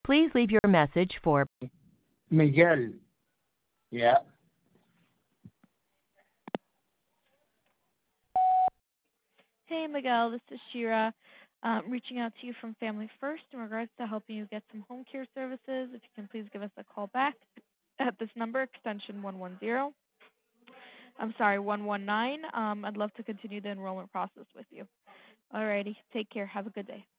Please leave your message for Miguel. Yeah. Hey, Miguel, this is Shira, reaching out to you from Family First in regards to helping you get some home care services. If you can please give us a call back at this number, extension 110. I'm sorry, 119. I'd love to continue the enrollment process with you. Alrighty, take care. Have a good day.